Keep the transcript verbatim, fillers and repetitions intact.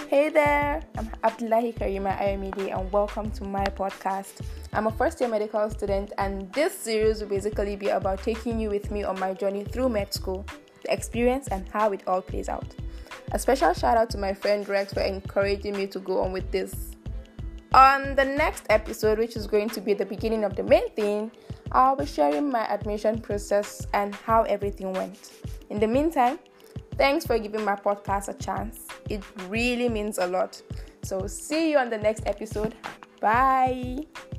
Hey there, I'm Abdullahi Karima Ayomide and welcome to my podcast. I'm a first year medical student and this series will basically be about taking you with me on my journey through med school, the experience and how it all plays out. A special shout out to my friend Rex for encouraging me to go on with this. On the next episode, which is going to be the beginning of the main thing, I'll be sharing my admission process and how everything went. In the meantime, thanks for giving my podcast a chance. It really means a lot. So see you on the next episode. Bye.